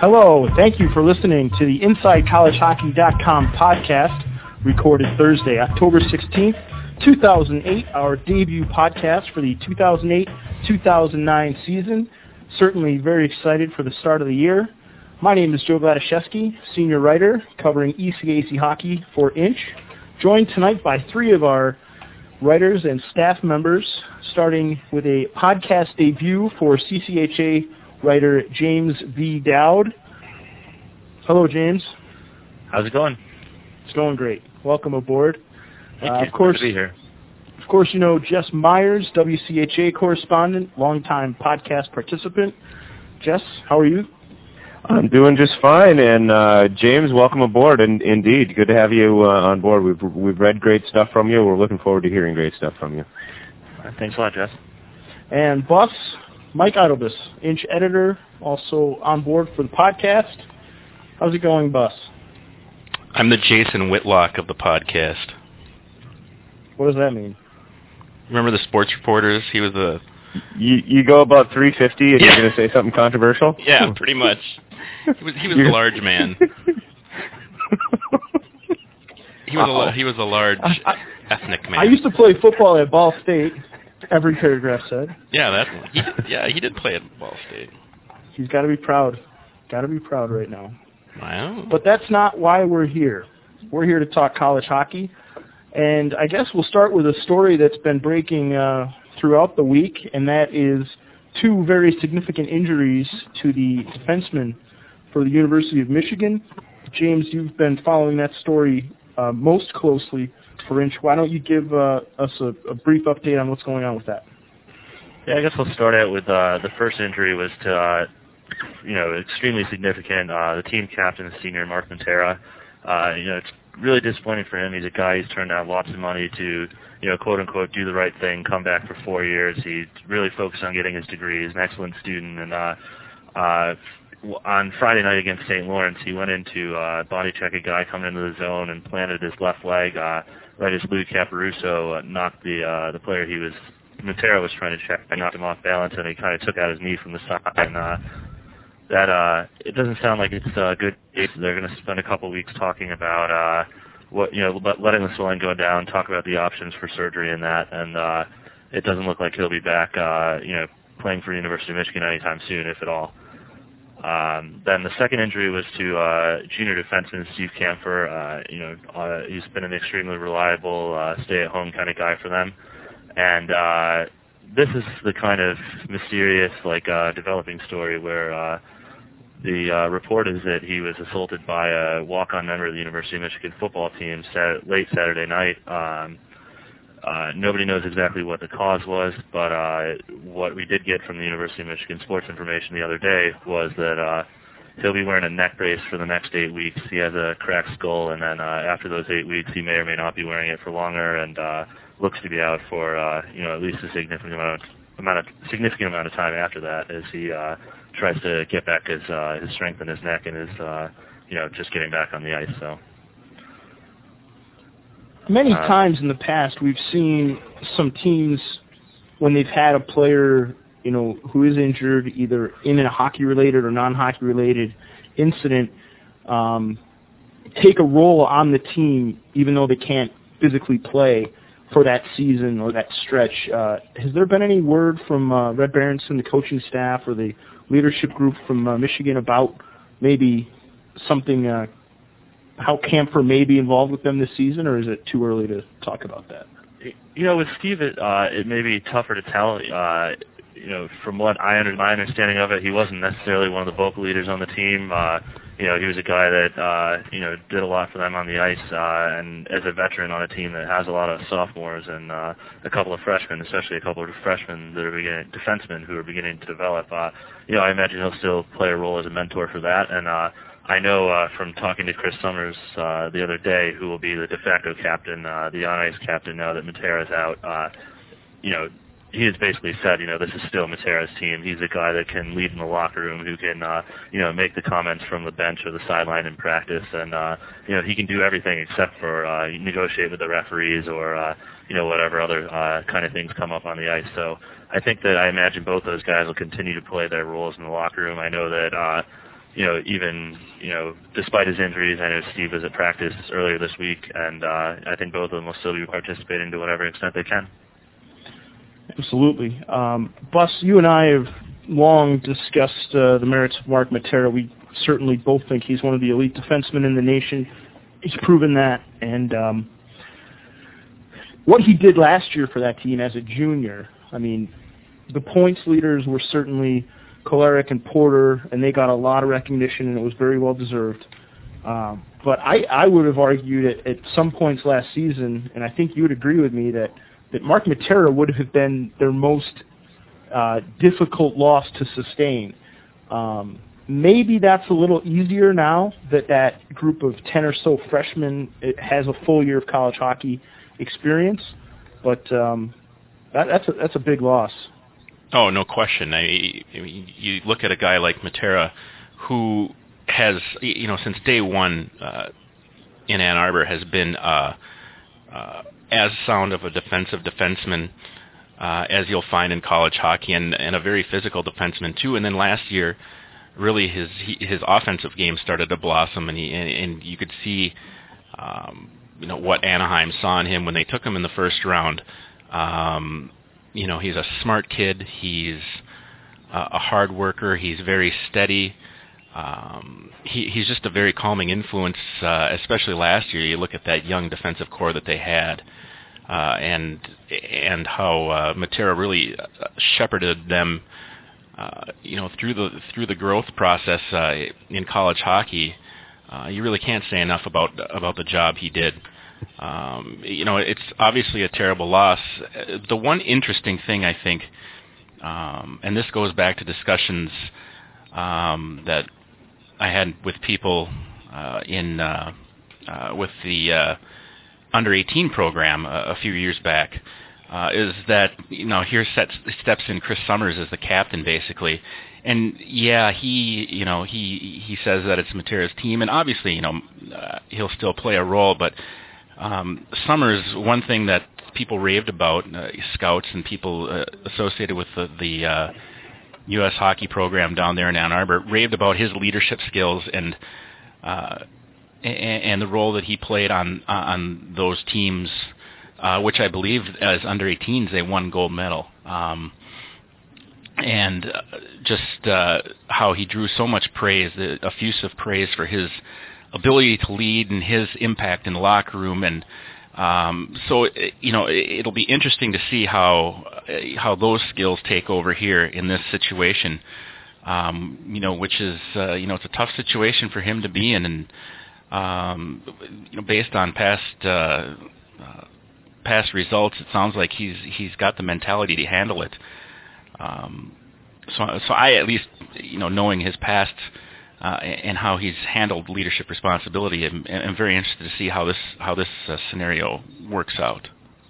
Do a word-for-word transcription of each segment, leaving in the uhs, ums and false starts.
Hello, thank you for listening to the Inside College Hockey dot com podcast, recorded Thursday, October sixteenth, two thousand eight, our debut podcast for the two thousand eight two thousand nine season. Certainly very excited for the start of the year. My name is Joe Gladaszewski, senior writer covering E C A C hockey for Inch, joined tonight by three of our writers and staff members, starting with a podcast debut for C C H A writer James V. Dowd. Hello, James. How's it going? It's going great. Welcome aboard. Thank uh, you. Of course, Good to be here. Of course, you know Jess Myers, W C H A correspondent, longtime podcast participant. Jess, how are you? I'm doing just fine, and uh, James, welcome aboard. And indeed, good to have you uh, on board. We've we've read great stuff from you. We're looking forward to hearing great stuff from you. Thanks a lot, Jess. And boss, Mike Idlebus, Inch editor, also on board for the podcast. How's it going, boss? I'm the Jason Whitlock of the podcast. What does that mean? Remember the sports reporters? He was a... You you go about three fifty, and Yeah. you're going to say something controversial? Yeah, pretty much. He was he was a large man. He was a he was a large I, ethnic man. I used to play football at Ball State. Every paragraph said. Yeah, that one. He, yeah, he did play at Ball State. He's got to be proud. Got to be proud right now. Wow. But that's not why we're here. We're here to talk college hockey, and I guess we'll start with a story that's been breaking uh, throughout the week, and that is two very significant injuries to the defenseman for the University of Michigan. James, you've been following that story uh, most closely for Inch. Why don't you give uh, us a, a brief update on what's going on with that? Yeah, I guess we'll start out with uh, the first injury was to, uh, you know, extremely significant. Uh, the team captain, the senior Mark Montera. Uh, you know, it's really disappointing for him. He's a guy who's turned down lots of money to, you know, quote unquote, do the right thing, come back for four years. He's really focused on getting his degree. He's an excellent student, and uh, uh, on Friday night against Saint Lawrence, he went into uh, body check a guy coming into the zone and planted his left leg uh, right as Lou Caparuso uh, knocked the uh, the player he was Montero was trying to check. I knocked him off balance, and he kind of took out his knee from the side. And uh, that uh, it doesn't sound like it's uh, good. They're going to spend a couple weeks talking about uh, what you know, letting the swelling go down, talk about the options for surgery and that. And uh, it doesn't look like he'll be back, uh, you know, playing for University of Michigan anytime soon, if at all. Um, then the second injury was to uh, junior defenseman Steve Kampfer. Uh, you know, uh, he's been an extremely reliable, uh, stay-at-home kind of guy for them. And uh, this is the kind of mysterious, like, uh, developing story where uh, the uh, report is that he was assaulted by a walk-on member of the University of Michigan football team sat- late Saturday night. Um, Uh, nobody knows exactly what the cause was, but uh, what we did get from the University of Michigan sports information the other day was that uh, he'll be wearing a neck brace for the next eight weeks. He has a cracked skull, and then uh, after those eight weeks, he may or may not be wearing it for longer, and uh, looks to be out for uh, you know at least a significant amount of, amount of significant amount of time after that, as he uh, tries to get back his uh, his strength in his neck and his uh, you know just getting back on the ice. So. Many Uh, times in the past, we've seen some teams, when they've had a player, you know, who is injured, either in a hockey-related or non-hockey related incident, um, take a role on the team, even though they can't physically play for that season or that stretch. Uh, has there been any word from uh, Red Berenson, the coaching staff, or the leadership group from uh, Michigan about maybe something? Uh, how Kampfer may be involved with them this season, or is it too early to talk about that? You know, with Steve, it, uh, it may be tougher to tell. Uh, you know, from what I under my understanding of it, he wasn't necessarily one of the vocal leaders on the team. Uh, you know, he was a guy that uh, you know did a lot for them on the ice, uh, and as a veteran on a team that has a lot of sophomores and uh, a couple of freshmen, especially a couple of freshmen that are beginning defensemen who are beginning to develop. Uh, you know, I imagine he'll still play a role as a mentor for that, and. Uh, I know uh, from talking to Chris Summers uh, the other day, who will be the de facto captain, uh, the on-ice captain now that Montera's out, uh, you know, he has basically said, you know, this is still Montera's team. He's a guy that can lead in the locker room, who can, uh, you know, make the comments from the bench or the sideline in practice, and, uh, you know, he can do everything except for uh, negotiate with the referees or, uh, you know, whatever other uh, kind of things come up on the ice. So I think that I imagine both those guys will continue to play their roles in the locker room. I know that, uh, you know, even, you know, despite his injuries, I know Steve was at practice earlier this week, and uh, I think both of them will still be participating to whatever extent they can. Absolutely. Um, Bus, you and I have long discussed uh, the merits of Mark Matera. We certainly both think he's one of the elite defensemen in the nation. He's proven that, and um, what he did last year for that team as a junior, I mean, the points leaders were certainly Kolarek and Porter, and they got a lot of recognition, and it was very well deserved. Um, but I, I would have argued at, at some points last season, and I think you would agree with me, that, that Mark Matera would have been their most uh, difficult loss to sustain. Um, maybe that's a little easier now that that group of ten or so freshmen has a full year of college hockey experience, but um, that, that's a, that's a big loss. Oh, no question. I, I mean, you look at a guy like Matera, who has, you know, since day one uh, in Ann Arbor has been uh, uh, as sound of a defensive defenseman uh, as you'll find in college hockey, and, and a very physical defenseman too. And then last year, really his he, his offensive game started to blossom, and he and, and you could see, um, you know, what Anaheim saw in him when they took him in the first round. Um, You know, he's a smart kid. He's uh, a hard worker. He's very steady. Um, he, he's just a very calming influence, uh, especially last year. You look at that young defensive core that they had, uh, and and how uh, Matera really shepherded them, uh, you know, through the through the growth process uh, in college hockey. Uh, you really can't say enough about about the job he did. Um, you know, it's obviously a terrible loss. The one interesting thing, I think, um, and this goes back to discussions um, that I had with people uh, in uh, uh, with the uh, under eighteen program a, a few years back, uh, is that, you know, here sets, steps in Chris Summers as the captain, basically. And yeah, he, you know, he he says that it's Matera's team, and obviously, you know, uh, he'll still play a role, but Um, Summers, one thing that people raved about, uh, scouts and people uh, associated with the, the uh, U S hockey program down there in Ann Arbor, raved about his leadership skills and uh, and, and the role that he played on on those teams, uh, which I believe as under eighteens they won gold medal. Um, and uh, just uh, how he drew so much praise, the effusive praise for his ability to lead and his impact in the locker room. And um, so, you know, it'll be interesting to see how how those skills take over here in this situation, um, you know, which is, uh, you know, it's a tough situation for him to be in. And, um, you know, based on past uh, uh, past results, it sounds like he's he's got the mentality to handle it. Um, so, so I at least, you know, knowing his past uh, and how he's handled leadership responsibility, I'm, I'm very interested to see how this how this uh, scenario works out.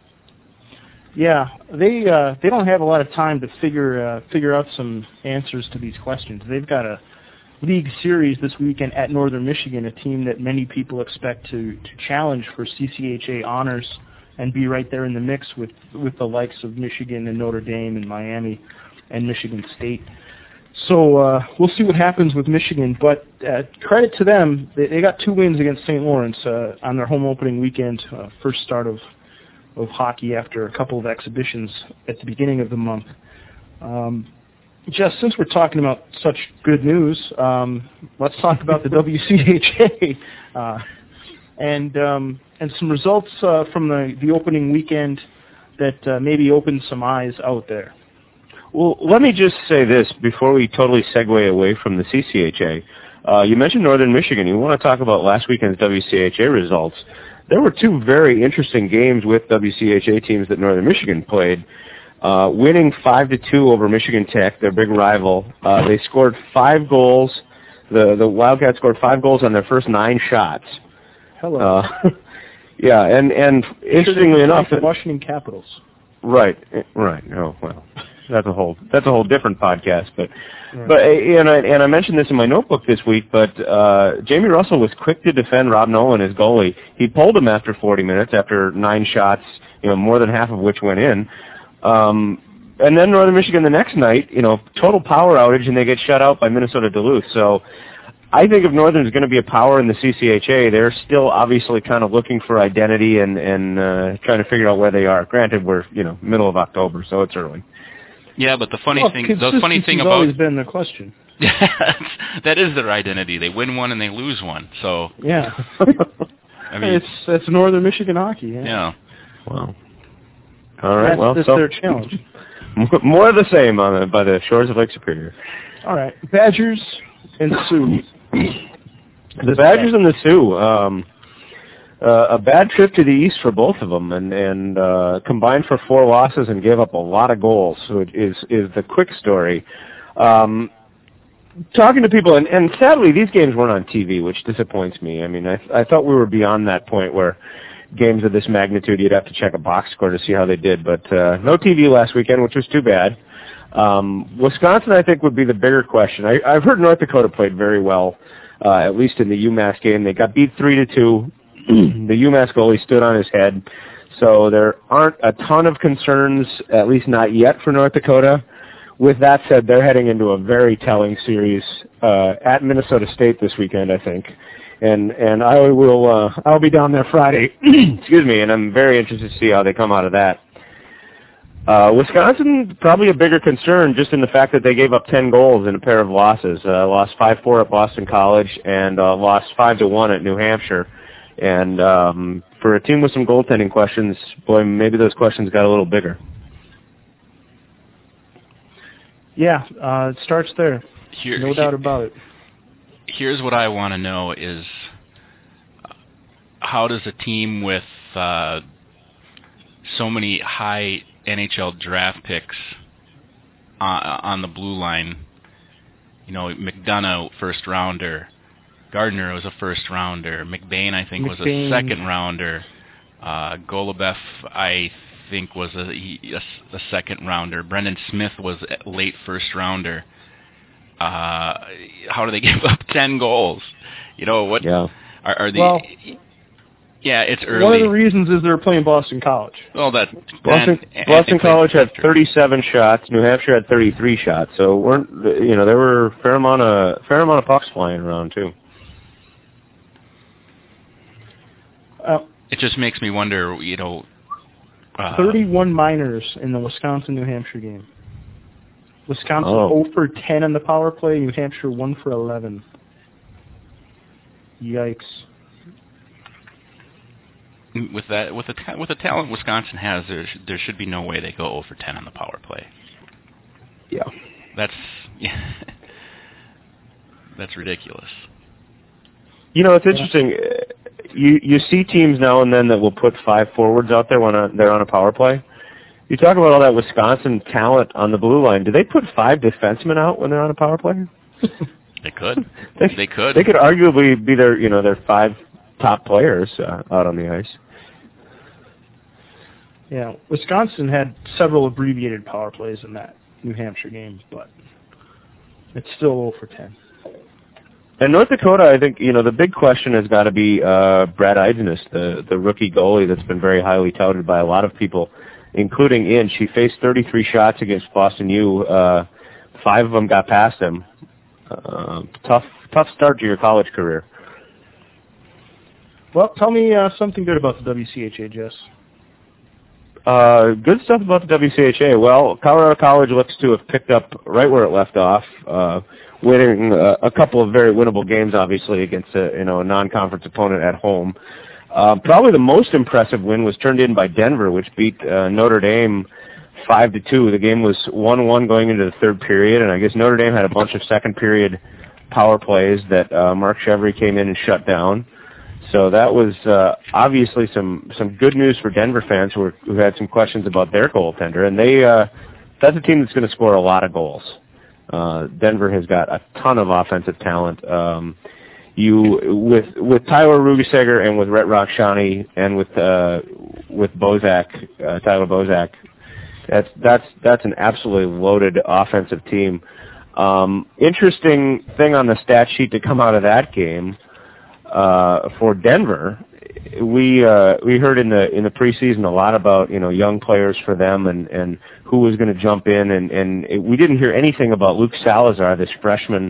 Yeah, they uh, they don't have a lot of time to figure uh, figure out some answers to these questions. They've got a league series this weekend at Northern Michigan, a team that many people expect to, to challenge for C C H A honors and be right there in the mix with, with the likes of Michigan and Notre Dame and Miami and Michigan State. So uh, we'll see what happens with Michigan, but uh, credit to them, they, they got two wins against Saint Lawrence uh, on their home opening weekend, uh, first start of, of hockey after a couple of exhibitions at the beginning of the month. Um, Jess, since we're talking about such good news, um, let's talk about the W C H A uh, and um, and some results uh, from the, the opening weekend that uh, maybe opened some eyes out there. Well, let me just say this before we totally segue away from the C C H A. Uh, you mentioned Northern Michigan. You want to talk about last weekend's W C H A results. There were two very interesting games with W C H A teams that Northern Michigan played. Uh, winning five to two over Michigan Tech, their big rival. Uh, they scored five goals. The the Wildcats scored five goals on their first nine shots. Hello. Uh, yeah, and and interestingly enough, the Washington Capitals. Right, right. Oh well, that's a whole that's a whole different podcast. But right. but and I and I mentioned this in my notebook this week. But uh, Jamie Russell was quick to defend Rob Nolan, his goalie. He pulled him after forty minutes, after nine shots, you know, more than half of which went in. Um, and then Northern Michigan the next night, you know, total power outage, and they get shut out by Minnesota Duluth. So I think if Northern's going to be a power in the C C H A, they're still obviously kind of looking for identity and and uh, trying to figure out where they are. Granted, we're you know middle of October, so it's early. Yeah, but the funny well, thing, the funny thing about always been the question. that is their identity. They win one and they lose one. So yeah, I mean, it's that's Northern Michigan hockey. Yeah. yeah. Wow. All right. That's, well, that's so their challenge. More of the same on the, by the shores of Lake Superior. All right, Badgers and Sioux. The Badgers and the Sioux. Um, uh, a bad trip to the east for both of them, and and uh, combined for four losses and gave up a lot of goals. So it is is the quick story. Um, talking to people, and, and sadly these games weren't on T V, which disappoints me. I mean, I I thought we were beyond that point where games of this magnitude you'd have to check a box score to see how they did, but uh, no T V last weekend, which was too bad. Um, Wisconsin, I think, would be the bigger question. I, I've heard North Dakota played very well, uh, at least in the UMass game. They got beat three to two. The UMass goalie stood on his head, so there aren't a ton of concerns, at least not yet, for North Dakota. With that said, they're heading into a very telling series uh, at Minnesota State this weekend, I think, and and I will uh, I'll be down there Friday. Excuse me, and I'm very interested to see how they come out of that. Uh, Wisconsin, probably a bigger concern just in the fact that they gave up ten goals in a pair of losses. Uh, lost five four at Boston College and uh, lost five to one at New Hampshire. And um, for a team with some goaltending questions, boy, maybe those questions got a little bigger. Yeah, uh, it starts there. Here, no here, doubt about it. Here's what I want to know is how does a team with uh, so many high N H L draft picks uh, on the blue line, you know, McDonough, first rounder, Gardner was a first rounder, McBain, I think, McBain. was a second rounder, uh, Golubev, I think, was a, a, a second rounder, Brendan Smith was a late first rounder. Uh, how do they give up ten goals? You know, what yeah. are, are they... Well, yeah, it's early. One of the reasons is they're playing Boston College. Well, that Boston, and, Boston and College had thirty-seven shots. New Hampshire had thirty-three shots. So weren't you know there were a fair amount of fair amount of pucks flying around too. Uh, it just makes me wonder. You know, uh, thirty-one minors in the Wisconsin-New Hampshire game. Wisconsin oh. zero for ten on the power play. New Hampshire one for eleven. Yikes. With that, with the with the talent Wisconsin has, there sh- there should be no way they go zero for ten on the power play. Yeah, that's yeah, that's ridiculous. You know, it's interesting. You you see teams now and then that will put five forwards out there when they're on a power play. You talk about all that Wisconsin talent on the blue line. Do they put five defensemen out when they're on a power play? They could. they, they could. They could arguably be their you know their five top players uh, out on the ice. Yeah, Wisconsin had several abbreviated power plays in that New Hampshire game, but it's still zero for ten. And North Dakota, I think, you know, the big question has got to be uh, Brad Eisenus, the, the rookie goalie that's been very highly touted by a lot of people, including Inch. He faced thirty-three shots against Boston U. Uh, five of them got past him. Uh, tough, tough start to your college career. Well, tell me uh, something good about the W C H A, Jess. Uh, good stuff about the W C H A. Well, Colorado College looks to have picked up right where it left off, uh, winning uh, a couple of very winnable games, obviously, against a, you know, a non-conference opponent at home. Uh, probably the most impressive win was turned in by Denver, which beat uh, Notre Dame five to two. The game was one one going into the third period, and I guess Notre Dame had a bunch of second-period power plays that uh, Mark Chevry came in and shut down. So that was uh, obviously some, some good news for Denver fans who, were, who had some questions about their goaltender. And they uh, that's a team that's going to score a lot of goals. Uh, Denver has got a ton of offensive talent. Um, you with with Tyler Rugesager and with Rhett Rockshani and with uh, with Bozak, uh, Tyler Bozak, that's that's that's an absolutely loaded offensive team. Um, interesting thing on the stat sheet to come out of that game. Uh, for Denver, we uh, we heard in the in the preseason a lot about you know young players for them and, and who was going to jump in and, and it, we didn't hear anything about Luke Salazar, this freshman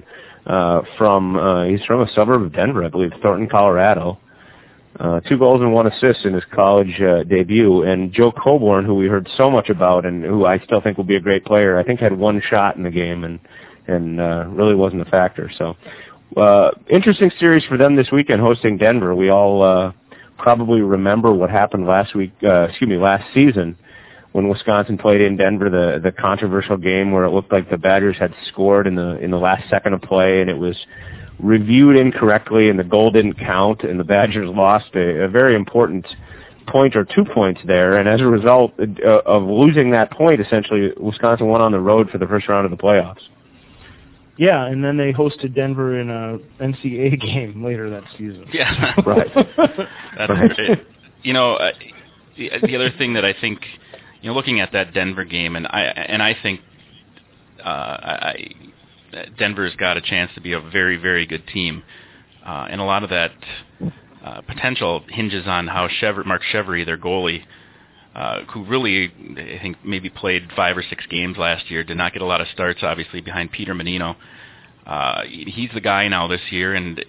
uh, from uh, he's from a suburb of Denver, I believe, Thornton, Colorado. Uh, two goals and one assist in his college uh, debut. And Joe Colborn, who we heard so much about and who I still think will be a great player, I think had one shot in the game and and uh, really wasn't a factor. So uh, interesting series for them this weekend hosting Denver. We all uh, probably remember what happened last week, uh, excuse me, last season when Wisconsin played in Denver, the the controversial game where it looked like the Badgers had scored in the in the last second of play and it was reviewed incorrectly and the goal didn't count and the Badgers lost a, a very important point or two points there, and as a result uh, of losing that point, essentially Wisconsin went on the road for the first round of the playoffs. Yeah, and then they hosted Denver in a N C A A game later that season. Yeah. Right. That's right. It. You know, uh, the, the other thing that I think, you know, looking at that Denver game, and I and I think uh, I Denver's got a chance to be a very, very good team. Uh, and a lot of that uh, potential hinges on how Chever- Mark Chevry, their goalie, uh, who really, I think, maybe played five or six games last year, did not get a lot of starts, obviously, behind Peter Menino. Uh, he's the guy now this year, and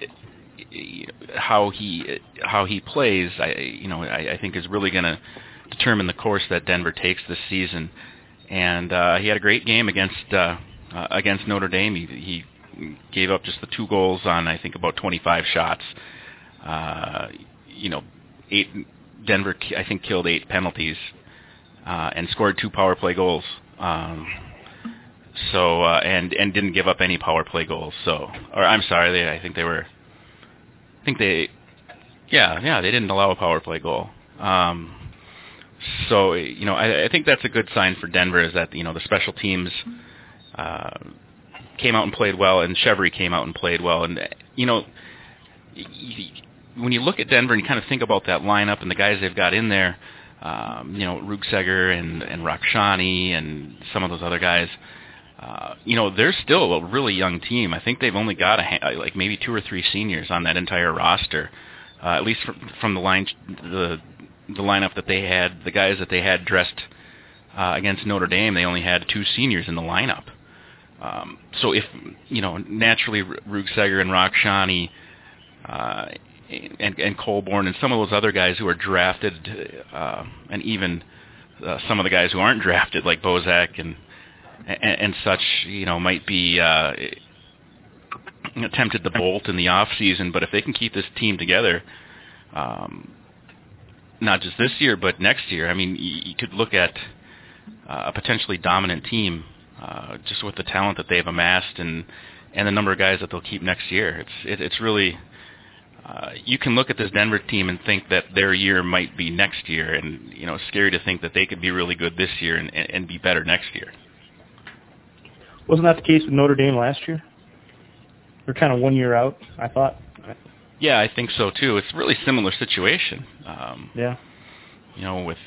how he how he plays, I you know, I, I think is really going to determine the course that Denver takes this season. And uh, he had a great game against uh, uh, against Notre Dame. He, he gave up just the two goals on, I think, about twenty-five shots. Uh, you know, eight Denver, I think, killed eight penalties uh, and scored two power play goals. Um, so uh, and and didn't give up any power play goals. So, or I'm sorry, they I think they were, I think they, yeah, yeah, they didn't allow a power play goal. Um, so you know, I, I think that's a good sign for Denver, is that, you know, the special teams uh, came out and played well, and Chevry came out and played well, and you know, when you look at Denver and you kind of think about that lineup and the guys they've got in there, um, you know, Rugseger and and Rakshani and some of those other guys. Uh, you know, they're still a really young team. I think they've only got a ha- like maybe two or three seniors on that entire roster, uh, at least from, from the line the the lineup that they had. The guys that they had dressed uh, against Notre Dame, they only had two seniors in the lineup. Um, so if you know, naturally Rugseger and Rakshani uh, and and Colborn and some of those other guys who are drafted, uh, and even uh, some of the guys who aren't drafted, like Bozak and. And, and such, you know, might be uh, tempted to bolt in the off season. But if they can keep this team together, um, not just this year but next year, I mean, you, you could look at uh, a potentially dominant team uh, just with the talent that they've amassed and and the number of guys that they'll keep next year. It's it, it's really uh, you can look at this Denver team and think that their year might be next year, and you know, it's scary to think that they could be really good this year and, and, and be better next year. Wasn't that the case with Notre Dame last year? They're kind of one year out, I thought. Yeah, I think so too. It's a really similar situation. Um, yeah. You know, with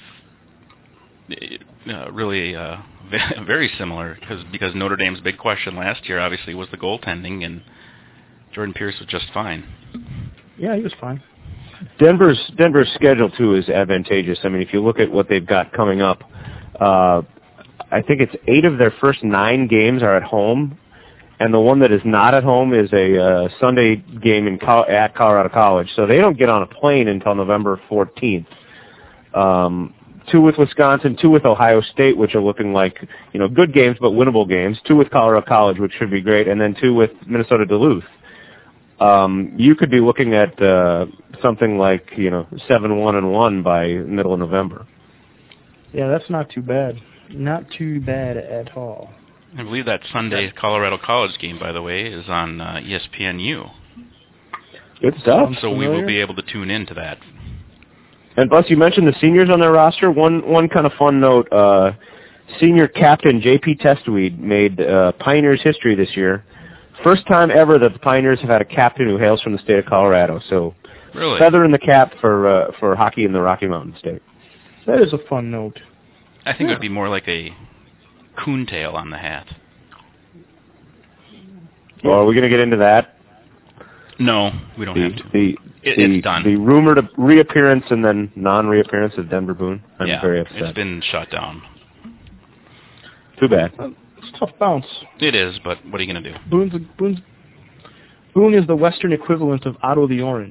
uh, really uh, very similar because because Notre Dame's big question last year obviously was the goaltending, and Jordan Pierce was just fine. Yeah, he was fine. Denver's Denver's schedule too is advantageous. I mean, if you look at what they've got coming up. Uh, I think it's eight of their first nine games are at home, and the one that is not at home is a uh, Sunday game in Col- at Colorado College. So they don't get on a plane until November fourteenth. Um, two with Wisconsin, two with Ohio State, which are looking like, you know, good games but winnable games. Two with Colorado College, which should be great, and then two with Minnesota Duluth. Um, you could be looking at uh, something like, you know, seven one and one by middle of November. Yeah, that's not too bad. Not too bad at all. I believe that Sunday Colorado College game, by the way, is on uh, E S P N U. Good stuff. So we will be able to tune into that. And plus, you mentioned the seniors on their roster. One one kind of fun note: uh, senior captain J P Testweed made uh, Pioneers history this year. First time ever that the Pioneers have had a captain who hails from the state of Colorado. So, really? Feather in the cap for uh, for hockey in the Rocky Mountain State. That is a fun note. I think yeah. It would be more like a coontail on the hat. Well, are we going to get into that? No, we don't the, have to. The, it, the, it's done. The rumored reappearance and then non-reappearance of Denver Boone. I'm yeah, very upset. It's been shut down. Too bad. It's a tough bounce. It is, but what are you going to do? Boone's a, Boone's Boone is the Western equivalent of Otto the Orange.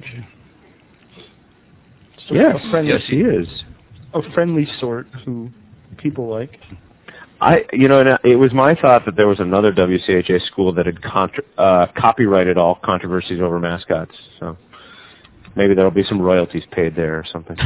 So yes, a friendly, yes, he is. A friendly sort who people like. I, you know, and it was my thought that there was another W C H A school that had contra- uh, copyrighted all controversies over mascots. So maybe there'll be some royalties paid there or something.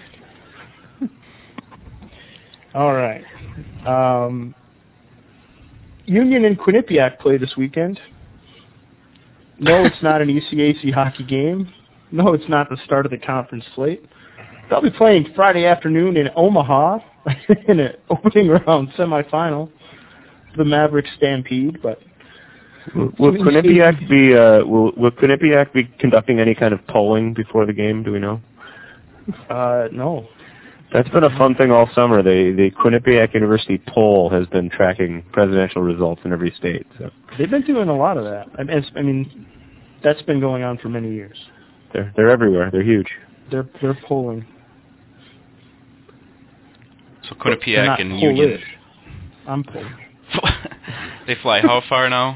All right. Um, Union and Quinnipiac play this weekend. No, it's not an E C A C hockey game. No, it's not the start of the conference slate. They'll be playing Friday afternoon in Omaha in an opening round semifinal, the Mavericks Stampede. But will, will Quinnipiac be uh, will, will Quinnipiac be conducting any kind of polling before the game? Do we know? Uh, no. That's been a fun thing all summer. The the Quinnipiac University poll has been tracking presidential results in every state. So they've been doing a lot of that. I mean, I mean, that's been going on for many years. They're they're everywhere. They're huge. They're they're polling. So Quinnipiac and Union. I'm Polish. They fly how far now?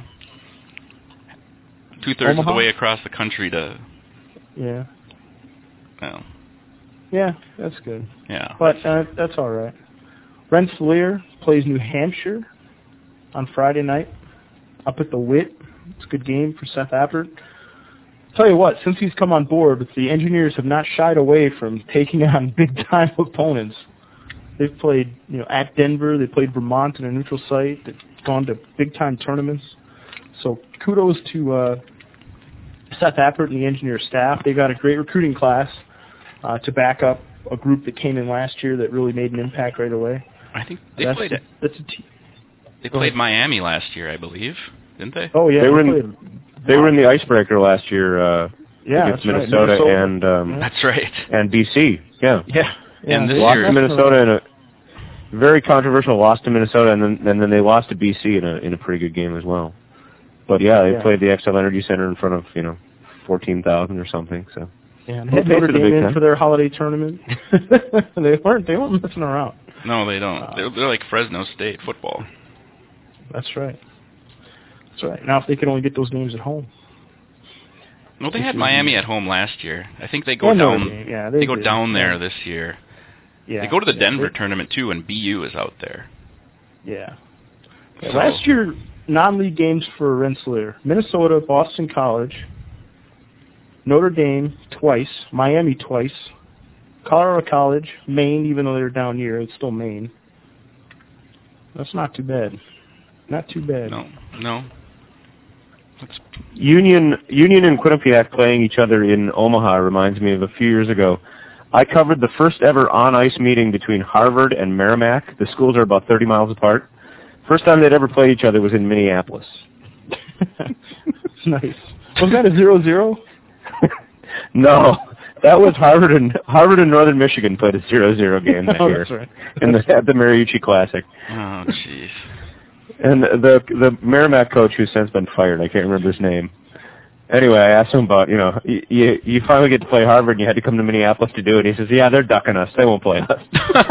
Two thirds of the Omaha? way across the country to. Yeah. Oh. Yeah, that's good. Yeah. But uh, that's all right. Rensselaer plays New Hampshire on Friday night up at the Witt. It's a good game for Seth Appert. Tell you what, since he's come on board, the Engineers have not shied away from taking on big-time opponents. They've played, you know, at Denver. They played Vermont in a neutral site. They've gone to big-time tournaments. So kudos to uh, Seth Appert and the Engineer staff. They got a great recruiting class uh, to back up a group that came in last year that really made an impact right away. I think they that's played a, it. That's a t- They played Miami last year, I believe, didn't they? Oh yeah, they were they in they were in the icebreaker last year uh, yeah, against that's Minnesota, right. Minnesota and um, yeah. That's right. and B C. Yeah, yeah. yeah And this lost year, to Minnesota in a very controversial loss to Minnesota, and then and then they lost to B C in a in a pretty good game as well. But yeah, they yeah. played the Xcel Energy Center in front of you know fourteen thousand or something. So yeah, and had Notre Dame in for their holiday tournament. they weren't they weren't messing around. No, they don't. Uh, they're, they're like Fresno State football. That's right. That's right. Now, if they could only get those games at home. Well, they had Miami at home last year. I think they go yeah, down. No, yeah, they, they go did. down there yeah. this year. Yeah, they go to the yeah, Denver they, tournament too, and B U is out there. Yeah. yeah so. Last year, non-league games for Rensselaer: Minnesota, Boston College, Notre Dame twice, Miami twice, Colorado College, Maine. Even though they're down here, it's still Maine. That's not too bad. Not too bad. No, no. That's... Union Union and Quinnipiac playing each other in Omaha reminds me of a few years ago. I covered the first ever on-ice meeting between Harvard and Merrimack. The schools are about thirty miles apart. First time they'd ever played each other was in Minneapolis. Nice. Was that a zero zero? No. That was Harvard and Harvard and Northern Michigan played a zero zero game that oh, year that's right. in the, at the Mariucci Classic. Oh, jeez. And the the Merrimack coach, who's since been fired, I can't remember his name. Anyway, I asked him about, you know, you you finally get to play Harvard and you had to come to Minneapolis to do it. He says, yeah, they're ducking us. They won't play us.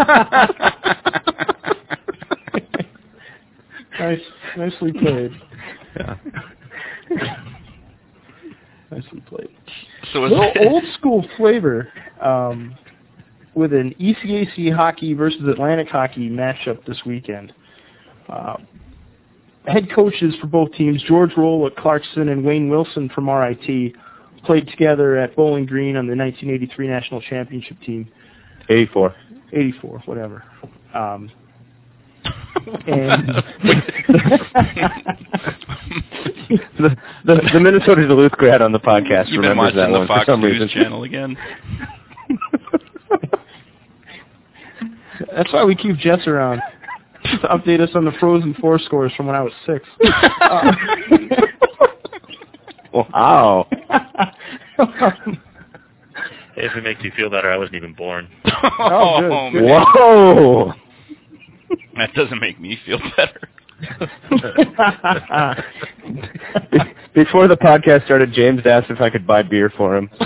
nice, nicely played. Yeah. Nicely played. So a little old school flavor um, with an E C A C hockey versus Atlantic hockey matchup this weekend. Uh, head coaches for both teams, George Roll at Clarkson and Wayne Wilson from R I T, played together at Bowling Green on the nineteen eighty-three national championship team. eighty-four. eighty-four, whatever. Um, and the, the the Minnesota Duluth grad on the podcast You've been remembers watching that the one Fox for some News reason. channel again. That's why we keep Jess around to update us on the Frozen Four scores from when I was six. Uh, wow. If it makes you feel better, I wasn't even born. Oh, good. Oh, Good. Whoa! That doesn't make me feel better. Before the podcast started, James asked if I could buy beer for him.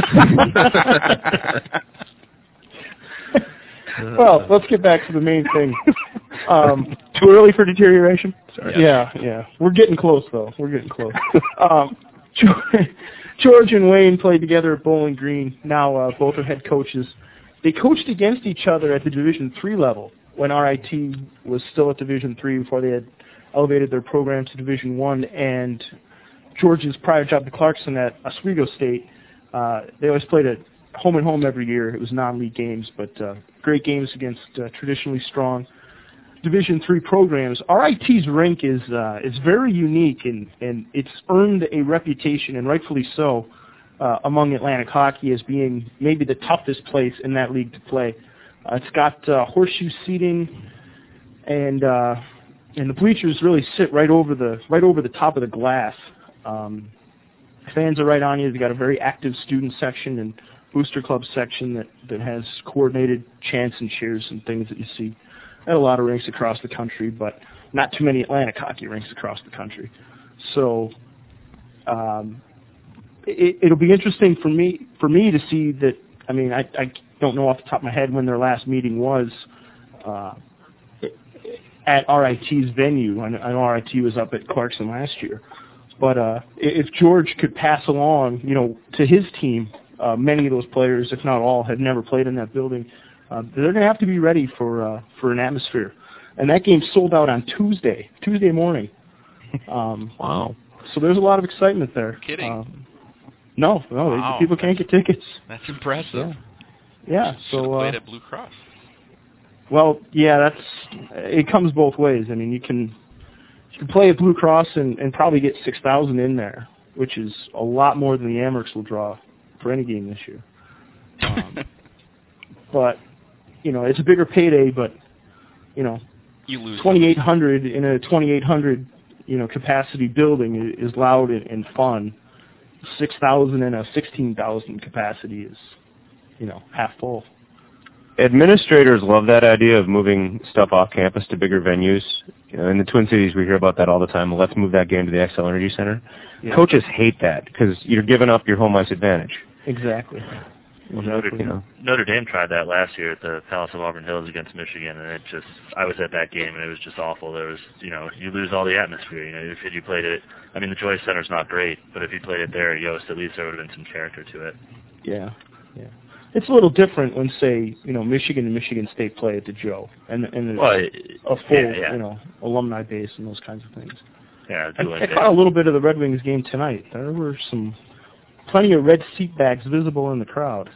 Well, let's get back to the main thing. Um, Too early for deterioration? Sorry. Yeah, yeah. We're getting close, though. We're getting close. Um, George and Wayne played together at Bowling Green. Now uh, both are head coaches. They coached against each other at the Division three level when R I T was still at Division three before they had elevated their program to Division one. And George's prior job to Clarkson at Oswego State, uh, they always played at home and home every year. It was non-league games, but uh, great games against uh, traditionally strong Division three programs. R I T's rink is uh, is very unique, and, and it's earned a reputation, and rightfully so, uh, among Atlantic hockey as being maybe the toughest place in that league to play. Uh, it's got uh, horseshoe seating, and uh, and the bleachers really sit right over the right over the top of the glass. Um, fans are right on you. They've got a very active student section and booster club section that, that has coordinated chants and cheers and things that you see at a lot of rinks across the country, but not too many Atlantic hockey rinks across the country. So um, it, it'll be interesting for me for me to see that. I mean, I, I don't know off the top of my head when their last meeting was uh, at R I T's venue. I know, I know R I T was up at Clarkson last year, but uh, if George could pass along, you know, to his team, uh, many of those players, if not all, had never played in that building. Uh, they're going to have to be ready for uh, for an atmosphere, and that game sold out on Tuesday, Tuesday morning. Um, wow! So there's a lot of excitement there. You're kidding? Um, no, no, wow. people can't get tickets. That's impressive. Yeah, yeah so uh, played at Blue Cross. Well, yeah, that's it. Comes both ways. I mean, you can you can play at Blue Cross and, and probably get six thousand in there, which is a lot more than the Amerks will draw for any game this year. Um, but you know, it's a bigger payday, but, you know, you lose twenty-eight hundred in a twenty-eight hundred, you know, capacity building is loud and fun. six thousand in a sixteen thousand capacity is, you know, half full. Administrators love that idea of moving stuff off campus to bigger venues. You know, in the Twin Cities, we hear about that all the time. Let's move that game to the Xcel Energy Center. Yeah. Coaches hate that because you're giving up your home ice advantage. Exactly. Well, Notre, you know. Notre Dame tried that last year at the Palace of Auburn Hills against Michigan, and it just, I was at that game, and it was just awful. There was, you know, you lose all the atmosphere. You know, if you played it, I mean, the Joyce Center's not great, but if you played it there at Yost, at least there would have been some character to it. Yeah, yeah. It's a little different when, say, you know, Michigan and Michigan State play at the Joe, and, and well, a full, yeah, yeah. you know, alumni base and those kinds of things. Yeah, I, I caught a little bit of the Red Wings game tonight. There were some plenty of red seat backs visible in the crowd.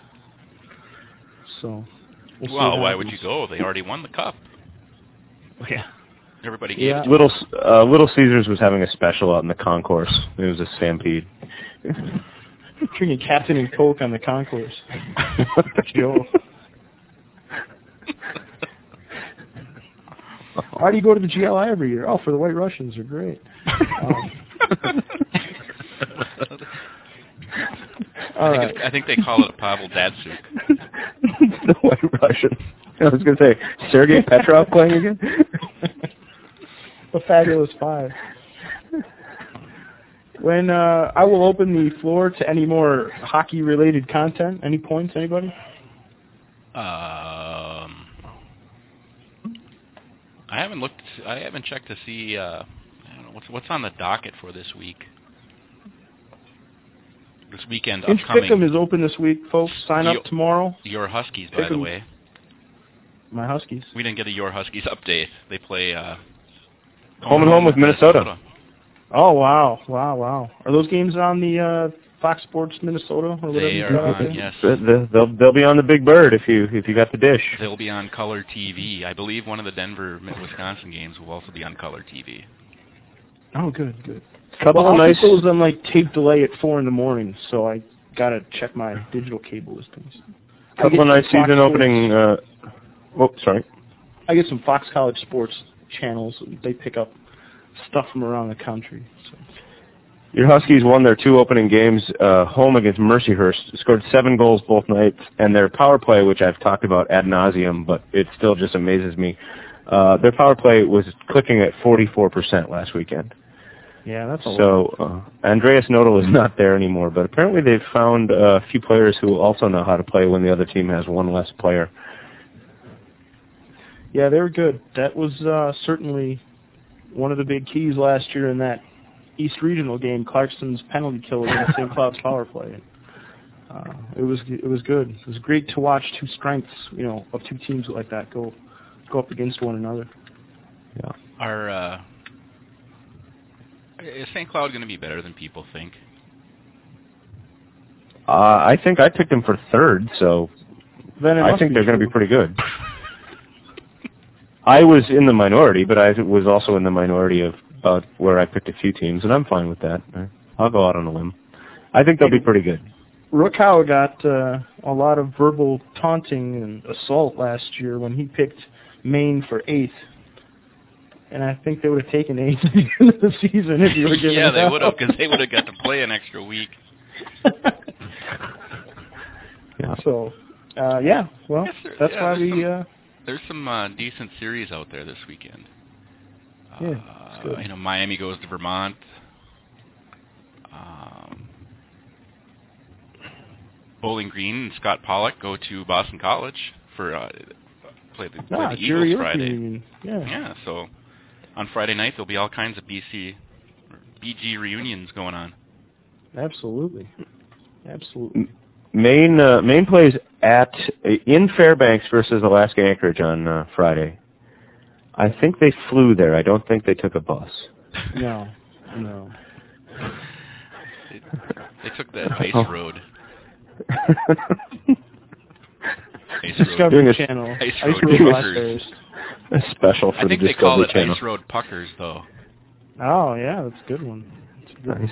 So, we'll, well why would you go? They already won the cup. Yeah. Everybody gave yeah. it. Little uh, Little Caesars was having a special out in the concourse. It was a stampede. Drinking Captain and Coke on the concourse. Joe. Why do you go to the G L I every year? Oh, for the White Russians. They're great. Um, I, think right. I think they call it a Pavel Datsuk. The White Russian. I was going to say, Sergei Petrov playing again? The Fabulous Five. When uh, I will open the floor to any more hockey-related content. Any points, anybody? Um, I haven't looked. I haven't checked to see. Uh, I don't know what's what's on the docket for this week. This weekend Inch upcoming. Pick'em is open this week, folks. Sign up Your, tomorrow. Your Huskies, Pick by the 'em. way. My Huskies. We didn't get a Your Huskies update. They play uh, home and home with Minnesota. Minnesota. Oh, wow. Wow, wow. Are those games on the uh, Fox Sports Minnesota? Or whatever They you are got out on, there? yes. The, the, they'll, they'll be on the Big Bird if you if you got the dish. They'll be on Color T V. I believe one of the Denver, Wisconsin games will also be on Color T V. Oh, good, good. Couple well, of nice. It was on like tape delay at four in the morning, so I gotta check my digital cable listings. Couple of nice season Sports, opening. Uh, oh, sorry. I get some Fox College Sports channels. They pick up stuff from around the country. So. Your Huskies won their two opening games uh, home against Mercyhurst, scored seven goals both nights, and their power play, which I've talked about ad nauseum, but it still just amazes me. Uh, their power play was clicking at forty-four percent last weekend. Yeah, that's a so uh, Andreas Nodal is not there anymore, but apparently they've found a few players who also know how to play when the other team has one less player. Yeah, they were good. That was uh, certainly one of the big keys last year in that East Regional game, Clarkson's penalty kill against Saint Cloud's power play. And, uh, it was it was good. It was great to watch two strengths, you know, of two teams like that go go up against one another. Yeah. Are uh, is Saint Cloud going to be better than people think? Uh, I think I picked them for third, so Then it I must think be they're going to true. be pretty good. I was in the minority, but I was also in the minority of uh, where I picked a few teams, and I'm fine with that. I'll go out on a limb. I think they'll be pretty good. Rookhow got uh, a lot of verbal taunting and assault last year when he picked Maine for eighth. And I think they would have taken eighth at the end of the season if you were giving yeah, it they out. would have, because they would have got to play an extra week. Yeah. So, uh, yeah, well, Yes, sir. that's Yeah, why there's we... some- Uh, There's some uh, decent series out there this weekend. Yeah, uh, it's good. You know, Miami goes to Vermont. Um, Bowling Green and Scott Pollock go to Boston College for uh, play the, play ah, the Jerry Eagles York Friday. reunion. Yeah. Yeah, so on Friday night there'll be all kinds of B C, B G reunions going on. Absolutely. Absolutely. Maine uh, Maine plays at in Fairbanks versus Alaska Anchorage on uh, Friday. I think they flew there. I don't think they took a bus. No, no. They, they took that ice road. Ice road. Discovery Doing a- Channel. Ice Ice Road Road Puckers. Blasters. A special for I think the they call Discovery it Channel. Ice Road Puckers, though. Oh, yeah, that's a good one. That's a good Nice. one.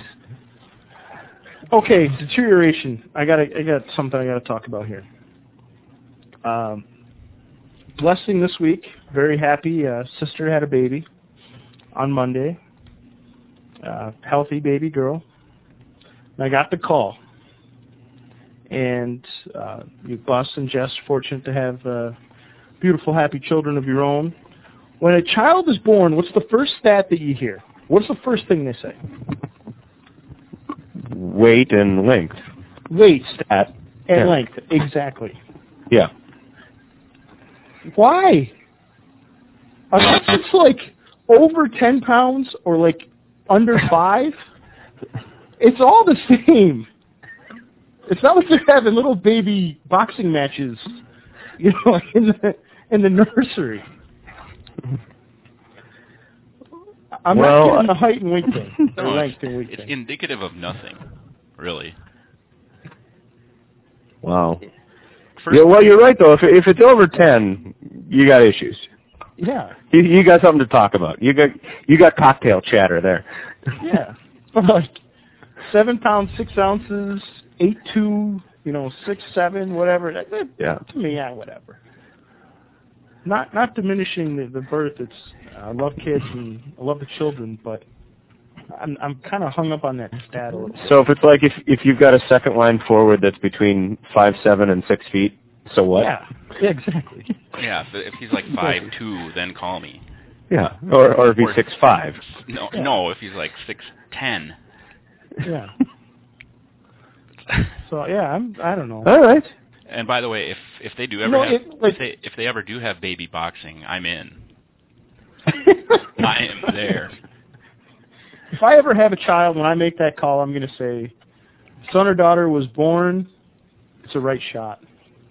Okay, deterioration. I got I got something I got to talk about here. Um, blessing this week. Very happy. Uh, sister had a baby on Monday. Uh, healthy baby girl. And I got the call. And uh, you, Bus and Jess, fortunate to have uh, beautiful, happy children of your own. When a child is born, what's the first stat that you hear? What's the first thing they say? Weight and length. Weight Stat. and Yeah. length. Exactly. Yeah. Why? Unless it's like over ten pounds or like under five, it's all the same. It's not like they're having little baby boxing matches, you know, in the in the nursery. I'm Well, not getting the height and weight thing. Or No, length and weight it's thing. indicative of nothing, really. Wow. First, Yeah, well, you're right, though. If if it's over ten, you got issues. Yeah, You, you got something to talk about. You got you got cocktail chatter there. yeah. But like seven pounds, six ounces, eight two, you know, six seven, whatever. That, that, Yeah. To me, yeah, whatever. Not not diminishing the, the birth. It's I love kids and I love the children, but I'm I'm kind of hung up on that stat a little. bit. So if it's like if if you've got a second line forward that's between five seven and six feet, so what? Yeah, yeah, exactly. yeah, if, if he's like five two, then call me. Yeah. Or or if he's Or- six five. No, Yeah. no, if he's like six ten. Yeah. So yeah, I'm I don't know. All right. And by the way, if if they do ever No, have it- like- if they if they ever do have baby boxing, I'm in. I am there. If I ever have a child, when I make that call, I'm going to say, son or daughter was born, it's a right shot.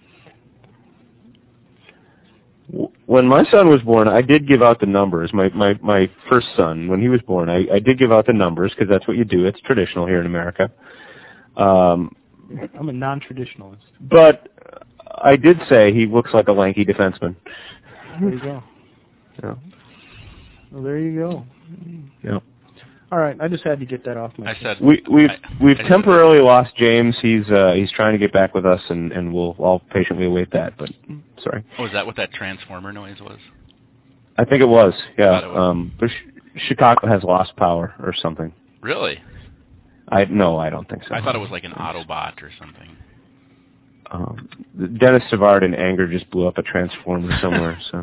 When my son was born, I did give out the numbers. My my my first son, when he was born, I, I did give out the numbers because that's what you do. It's traditional here in America. Um, I'm a non-traditionalist. but I did say he looks like a lanky defenseman. There you go. Yeah. Well, there you go. Yeah. All right, I just had to get that off my I chest. said We we've I- we've I said- temporarily lost James. He's uh, he's trying to get back with us, and, and we'll all patiently await that. But sorry, Oh, is that what that transformer noise was? I think it was. Yeah. Thought it was. Um, but Ch- Chicago has lost power or something. Really? I no, I don't think so. I thought it was like an Autobot or something. Um, Dennis Savard in anger just blew up a transformer somewhere. So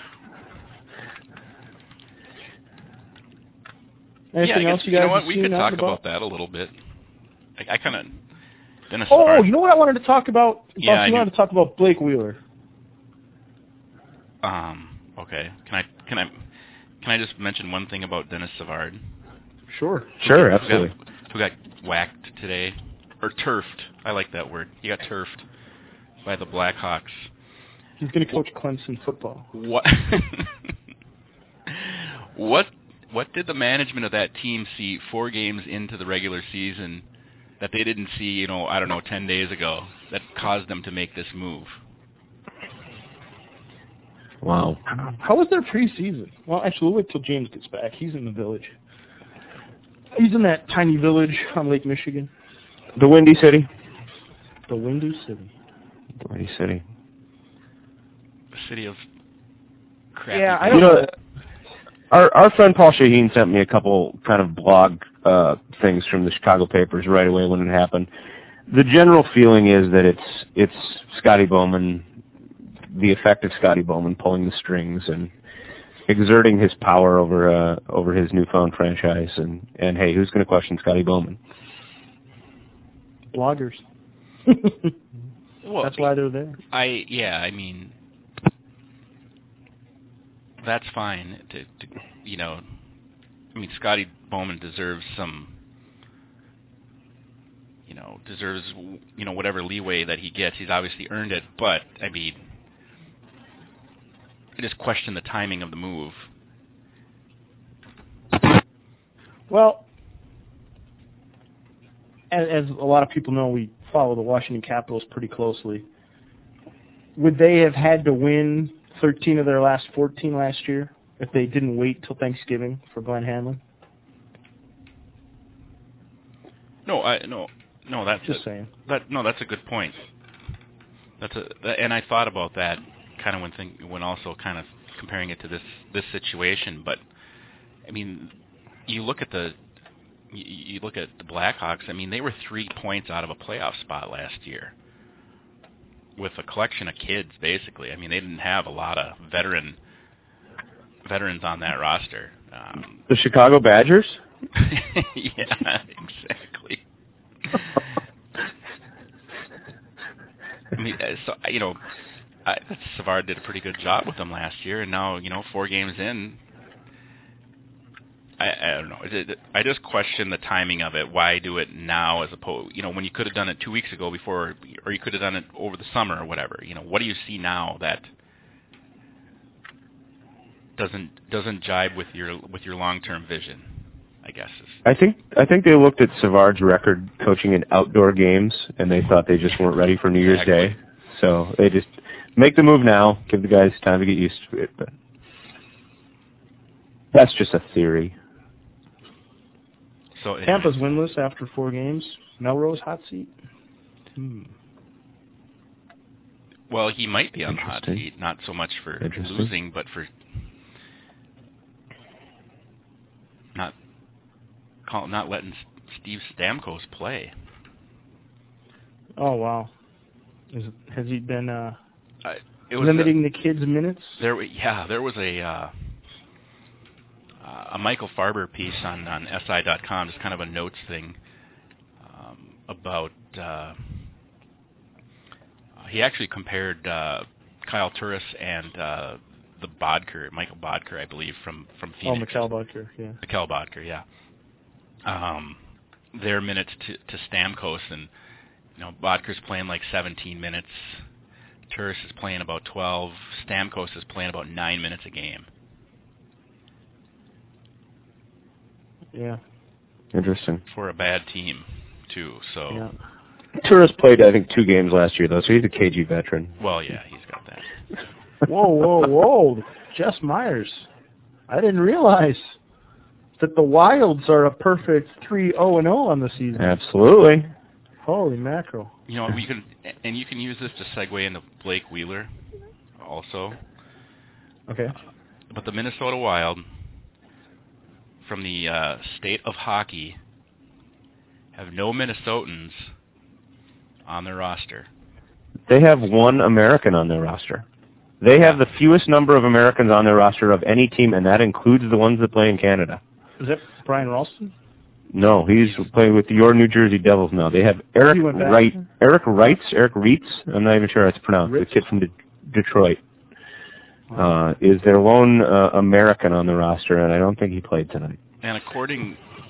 Anything yeah, I else guess, you you guys know what? have We seen could out talk and about? about that a little bit. I, I kind of Dennis Oh, Savard. you know what I wanted to talk about? Yeah, Buck, I you knew- wanted to talk about Blake Wheeler. Um. Okay. Can I can I can I just mention one thing about Dennis Savard? Sure. Sure, who absolutely. Got, who got whacked today, or turfed. I like that word. He got turfed by the Blackhawks. He's going to coach Clemson football. What? what? What did the management of that team see four games into the regular season that they didn't see, you know, I don't know, ten days ago that caused them to make this move? Wow. How was their preseason? Well, actually, we'll wait till James gets back. He's in the village. He's in that tiny village on Lake Michigan. The Windy City. The Windy City. The Windy City. The city of crappy. Yeah, I You don't know, know. our our friend Paul Shaheen sent me a couple kind of blog uh, things from the Chicago papers right away when it happened. The general feeling is that it's it's Scotty Bowman, the effect of Scotty Bowman pulling the strings and exerting his power over uh, over his newfound franchise. And, and hey, who's going to question Scotty Bowman? Bloggers. Well, That's why they're there. I yeah, I mean, that's fine. To, to you know, I mean, Scotty Bowman deserves some, you know, deserves you know whatever leeway that he gets. He's obviously earned it, but I mean, I just question the timing of the move. Well, as, as a lot of people know, we follow the Washington Capitals pretty closely. Would they have had to win thirteen of their last fourteen last year if they didn't wait till Thanksgiving for Glenn Hanlon? No, I no no that's Just a, saying. That no, that's a good point. That's a that, and I thought about that kind of when think, when also kind of comparing it to this this situation. But I mean, you look at the you, you look at the Blackhawks. I mean, they were three points out of a playoff spot last year with a collection of kids. Basically, I mean, they didn't have a lot of veteran veterans on that roster. Um, The Chicago Badgers? yeah, exactly. I mean, so you know, I, Savard did a pretty good job with them last year, and now you know, four games in, I, I don't know. It, I just question the timing of it. Why do it now as opposed, you know, when you could have done it two weeks ago before, or you could have done it over the summer or whatever. You know, what do you see now that doesn't doesn't jibe with your with your long-term vision? I guess. I think I think they looked at Savard's record coaching in outdoor games, and they thought they just weren't ready for New Year's Exactly. Day. So they just make the move now, give the guys time to get used to it. But that's just a theory. So it, Tampa's winless after four games. Melrose hot seat. Hmm. Well, he might be on the hot Interesting. seat, not so much for Interesting. losing, but for not call, not letting Steve Stamkos play. Oh wow. Is it, has he been uh, Uh, it was limiting the kids' minutes? There, wa- yeah, there was a uh, uh, a Michael Farber piece on on S I dot com, just kind of a notes thing um, about. Uh, he actually compared uh, Kyle Turris and uh, the Bodker, Michael Bodker, I believe, from from Oh, Phoenix. Mikhail Bodker, yeah. Mikhail Bodker, yeah. Um, their minutes to, to Stamkos, and you know, Bodker's playing like seventeen minutes. Turris is playing about twelve. Stamkos is playing about nine minutes a game. Yeah. Interesting. For a bad team, too. So, Yeah. Turris played, I think, two games last year, though, so he's a K G veteran. well, yeah, he's got that. Whoa, whoa, whoa. Jess Myers. I didn't realize that the Wilds are a perfect three oh and oh on the season. Absolutely. Holy mackerel. You know, we can, and you can use this to segue into Blake Wheeler, also. Okay. But the Minnesota Wild, from the uh, state of hockey, have no Minnesotans on their roster. They have one American on their roster. They have the fewest number of Americans on their roster of any team, and that includes the ones that play in Canada. Is that Brian Ralston? No, he's playing with your New Jersey Devils now. They have Eric He went back. Wright, Eric Wrights, Eric Reitz. I'm not even sure how it's pronounced. Ritz? The kid from De- Detroit uh, is their lone uh, American on the roster, and I don't think he played tonight. And according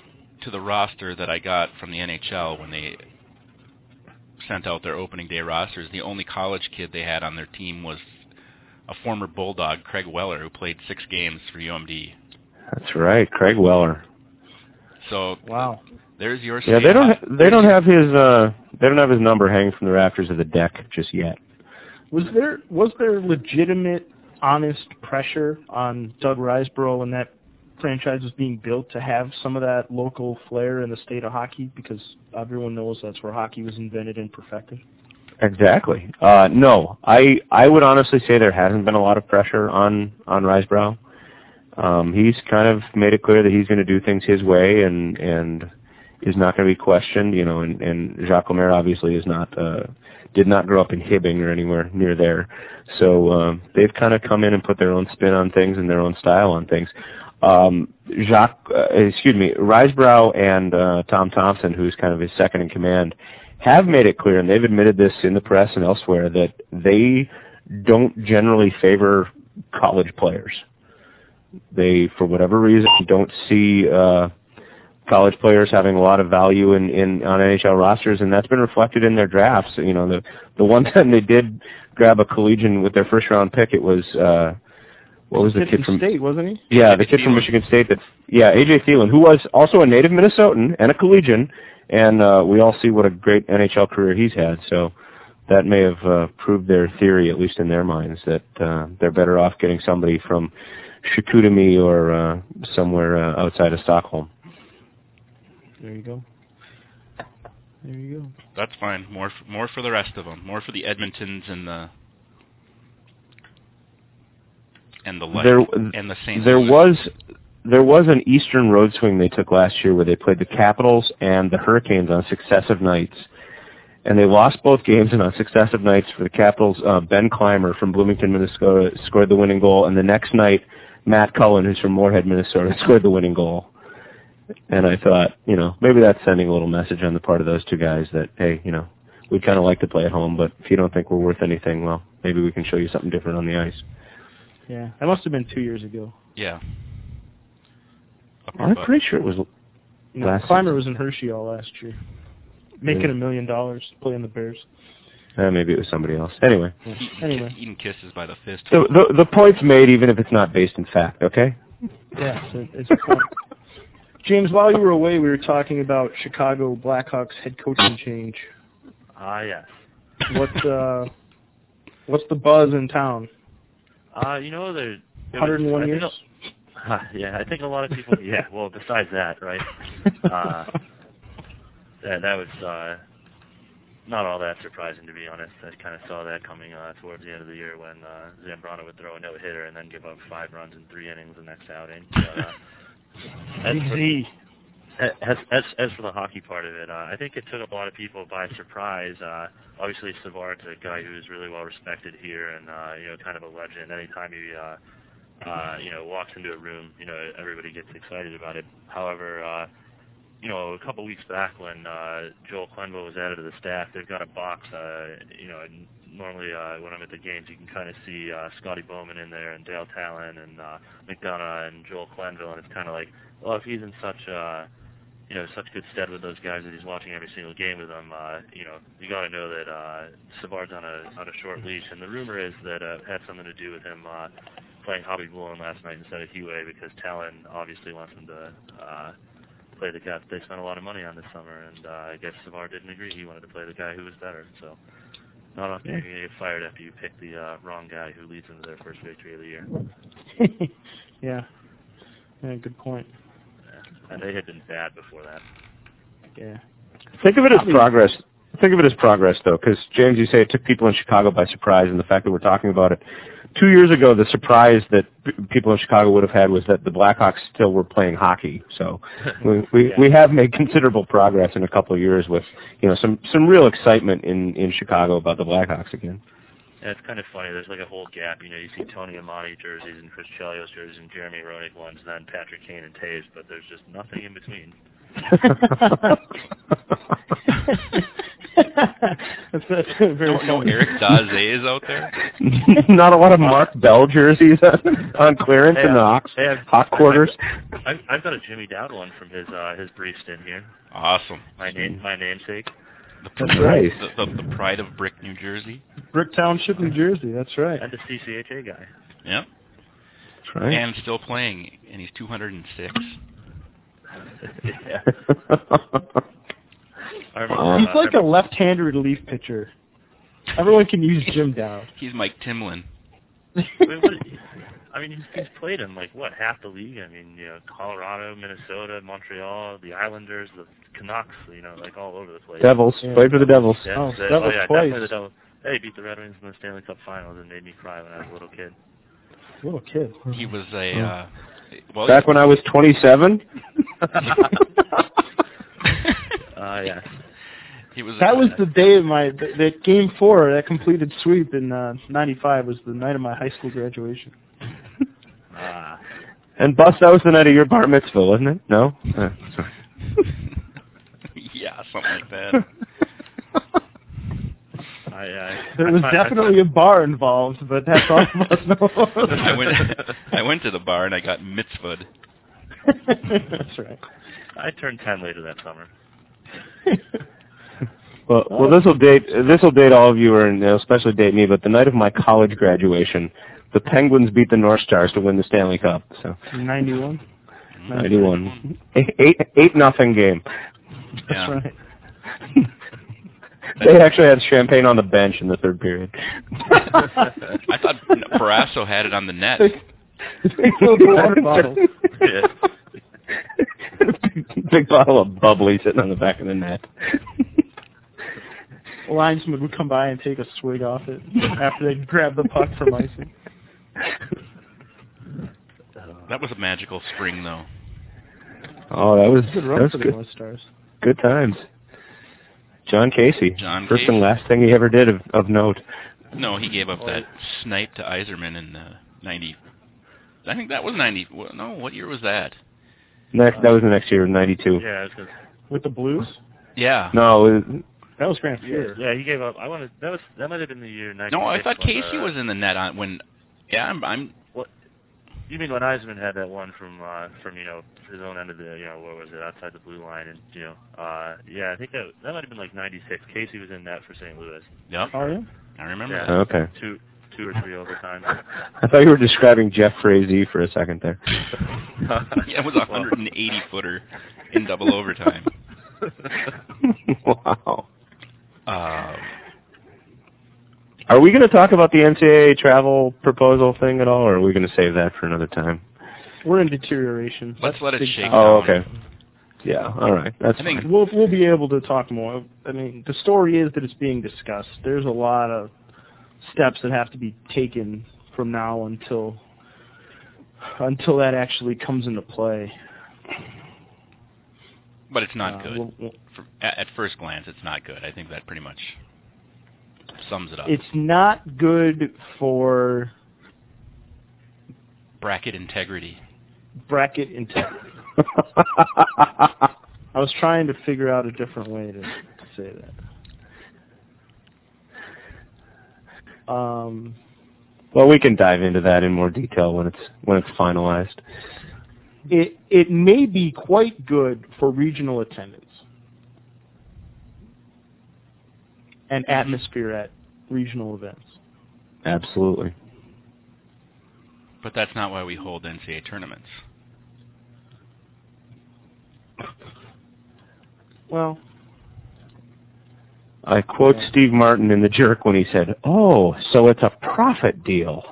to the roster that I got from the N H L when they sent out their opening day rosters, the only college kid they had on their team was a former Bulldog, Craig Weller, who played six games for U M D. That's right, Craig Weller. So wow, there's your yeah. They don't ha- they don't have his uh, they don't have his number hanging from the rafters of the deck just yet. Was there was there legitimate, honest pressure on Doug Risebrough when that franchise was being built to have some of that local flair in the state of hockey? Because everyone knows that's where hockey was invented and perfected. Exactly. Uh, no, I I would honestly say there hasn't been a lot of pressure on on Risebrough. Um, he's kind of made it clear that he's going to do things his way and and is not going to be questioned. You know, and, and Jacques Lemaire obviously is not uh, did not grow up in Hibbing or anywhere near there. So um, they've kind of come in and put their own spin on things and their own style on things. Um, Jacques, uh, excuse me, Risebrough and uh, Tom Thompson, who's kind of his second in command, have made it clear, and they've admitted this in the press and elsewhere, that they don't generally favor college players. They, for whatever reason, don't see uh, college players having a lot of value in, in on N H L rosters, and that's been reflected in their drafts. You know, the the one time they did grab a collegian with their first round pick, it was uh, what was the kid from State, wasn't he? Yeah, the kid from Michigan State. That yeah, A J Thielen, who was also a native Minnesotan and a collegian, and uh, we all see what a great N H L career he's had. So that may have uh, proved their theory, at least in their minds, that uh, they're better off getting somebody from Chicoutimi or uh, somewhere uh, outside of Stockholm. There you go. There you go. That's fine. More, f- more for the rest of them. More for the Edmontons and the and the Light there, and the Saint There Louis. was there was an Eastern road swing they took last year where they played the Capitals and the Hurricanes on successive nights, and they lost both games. And on successive nights for the Capitals, uh, Ben Clymer from Bloomington, Minnesota, scored the winning goal, and the next night, Matt Cullen, who's from Moorhead, Minnesota, scored the winning goal. And I thought, you know, maybe that's sending a little message on the part of those two guys that, hey, you know, we'd kind of like to play at home, but if you don't think we're worth anything, well, maybe we can show you something different on the ice. Yeah, that must have been two years ago. Yeah. I'm pretty sure it was no, last Clymer season. was in Hershey all last year, making a million dollars playing the Bears. Uh, maybe it was somebody else. Anyway. Eating, anyway. eating kisses by the fist. So the, the point's made even if it's not based in fact, okay? Yeah, it's a, it's a point. James, while you were away, we were talking about Chicago Blackhawks head coaching change. Ah, uh, yes. What's uh, what's the buzz in town? Uh, you know, there. one hundred one years. Uh, yeah, I think a lot of people. Yeah, well, besides that, right? Uh, yeah, that was uh, not all that surprising, to be honest. I kind of saw that coming uh, towards the end of the year when uh, Zambrano would throw a no hitter and then give up five runs in three innings the next outing. But, uh, As for, as, as, as for the hockey part of it, uh, I think it took a lot of people by surprise. Uh, obviously, Savard's a guy who's really well respected here, and uh, you know, kind of a legend. Anytime he, uh, uh, you know, walks into a room, you know, everybody gets excited about it. However, uh, you know, a couple weeks back when uh, Joel Quenneville was added to the staff, they've got a box. Uh, you know, normally uh, when I'm at the games, you can kind of see uh, Scotty Bowman in there, and Dale Talon, and uh, McDonough, and Joel Quenneville, and it's kind of like, well, if he's in such, uh, you know, such good stead with those guys that he's watching every single game with them, uh, you know, you got to know that uh, Savard's on a on a short leash, and the rumor is that uh, it had something to do with him uh, playing Hobby Bullen last night instead of Huey, because Talon obviously wants him to uh, play the guy that they spent a lot of money on this summer, and uh, I guess Savard didn't agree. He wanted to play the guy who was better, so. Not often you're going to get fired after you pick the uh, wrong guy who leads into their first victory of the year. yeah. Yeah, good point. Yeah. And they had been bad before that. Yeah. Think of it as progress. Think of it as progress, though, because, James, you say it took people in Chicago by surprise, and the fact that we're talking about it. Two years ago, the surprise that p- people in Chicago would have had was that the Blackhawks still were playing hockey. So we we, yeah. we have made considerable progress in a couple of years with, you know, some, some real excitement in, in Chicago about the Blackhawks again. Yeah, it's kind of funny. There's like a whole gap. You know, you see Tony Amati jerseys and Chris Chelios jerseys and Jeremy Roenick ones, and then Patrick Kane and Taves, but there's just nothing in between. That's, that's very no, no Eric Daze is out there? Not a lot of Mark Bell jerseys on, on clearance hey, in the Hawks, hey, I've, Hawk quarters. I've, I've got a Jimmy Dowd one from his uh, his brief stint here. Awesome. My name, my namesake. The, That's right. The, the, the pride of Brick, New Jersey. Brick Township, New Jersey. That's right. And the C C H A guy. Yep. That's right. And still playing, and he's two hundred six. Yeah. I remember, Wow. He's uh, like a left-hander relief pitcher. Everyone can use Jim Dowd. He's Mike Timlin. I mean, what, I mean, he's, he's played in like what half the league. I mean, you know, Colorado, Minnesota, Montreal, the Islanders, the Canucks. You know, like all over the place. Devils. Yeah. Played for the Devils. Yeah, Oh, the, Devils oh yeah, twice. definitely the Devils. They beat the Red Wings in the Stanley Cup Finals and made me cry when I was a little kid. Little kid. He was a, uh, well... Back when I was twenty-seven? Uh, yeah. He was That a, was the day of my, that, that game four, that completed sweep in uh, ninety-five was the night of my high school graduation. Ah. And Bus, that was the night of your bar mitzvah, wasn't it? No? Uh, sorry. yeah, something like that. I, I, There I was find- I definitely a bar involved, but that's all of us know. I went I went to the bar and I got mitzvahed. That's right. I turned ten later that summer. Well, well, this will date this will date all of you, and it'll especially date me. But the night of my college graduation, the Penguins beat the North Stars to win the Stanley Cup. So ninety-one. ninety-one, eight, eight, eight nothing game. That's Yeah. right. They actually had champagne on the bench in the third period. I thought Barrasso had it on the net. Big water bottle. Yeah. Big bottle of bubbly sitting on the back of the net. A linesman would come by and take a swig off it after they'd grab the puck from icing. That was a magical spring, though. Oh, that was Good that run was for the good. North Stars. Good times. John Casey. John First Casey. and last thing he ever did of, of note. No, he gave up that snipe to Yzerman in uh, ninety. I think that was ninety. well, No, what year was that? Next, that was the next year, ninety-two. Yeah, it was, With the Blues? Yeah. No, it was, That was Grant Fuhrer. yeah, he gave up. I wanted that was that might have been the year ninety-six. No, I thought when, Casey uh, was in the net on when. Yeah, I'm. I'm You mean when Eisman had that one from uh, from you know his own end of the you know what was it outside the blue line and you know uh, yeah I think that that might have been like ninety-six. Casey was in net for Saint Louis. Yep. Oh, yeah? I remember. Yeah. that. okay. Two two or three overtimes. I thought you were describing Jeff Frazee for a second there. Yeah, it was a hundred and eighty footer in double overtime. Wow. Uh, Are we going to talk about the N C double A travel proposal thing at all, or are we going to save that for another time? We're in deterioration. Let's That's let it big shake time. Oh, down. okay. Yeah, all right. That's I think- fine. We'll we'll be able to talk more. I mean, the story is that it's being discussed. There's a lot of steps that have to be taken from now until until that actually comes into play. but it's not Uh, good. we'll- we'll- For, at, at first glance, it's not good. I think that pretty much sums it up. It's not good for Bracket integrity. bracket integrity. I was trying to figure out a different way to, to say that. Um, Well, we can dive into that in more detail when it's when it's finalized. it it may be quite good for regional attendance and atmosphere at regional events. Absolutely. But that's not why we hold N C double A tournaments. Well, I quote Steve Martin in The Jerk when he said, "Oh, so it's a profit deal."